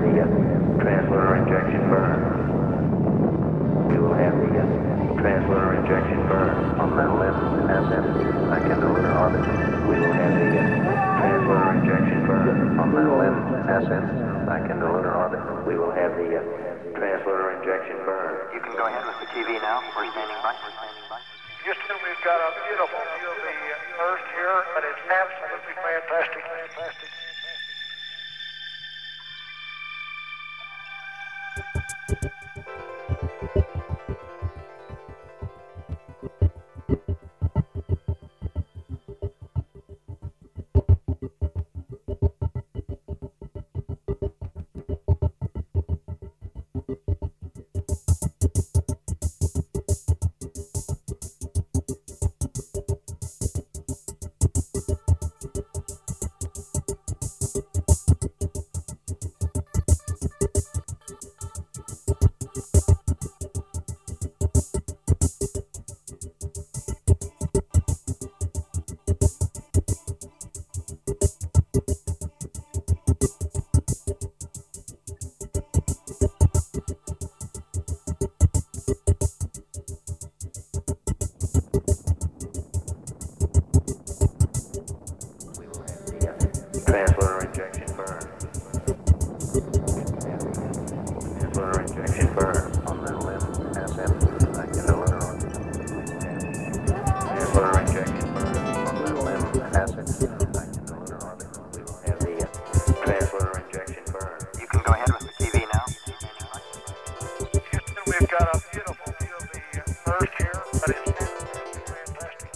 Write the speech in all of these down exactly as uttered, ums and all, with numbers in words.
the uh, transloader injection burn. We will have the uh, transloader injection burn on metal M S M back into lunar orbit. We will have the uh, transloader injection burn on metal M S M back into lunar orbit. We will have the uh, transloader injection burn. You can go ahead with the T V now. We're standing by. Houston, we've got a beautiful view of the Earth here, but it's absolutely fantastic, fantastic. Transloader injection burn. Transloader injection burn on metal M S M back into lunar orbit. Transloader injection burn on metal M S M back into lunar orbit. We will have the uh, transloader injection burn. You can go ahead with the T V now. Houston, we've got a beautiful view of the Earth here, but it's absolutely fantastic.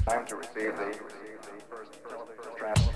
Time to receive the first transfer.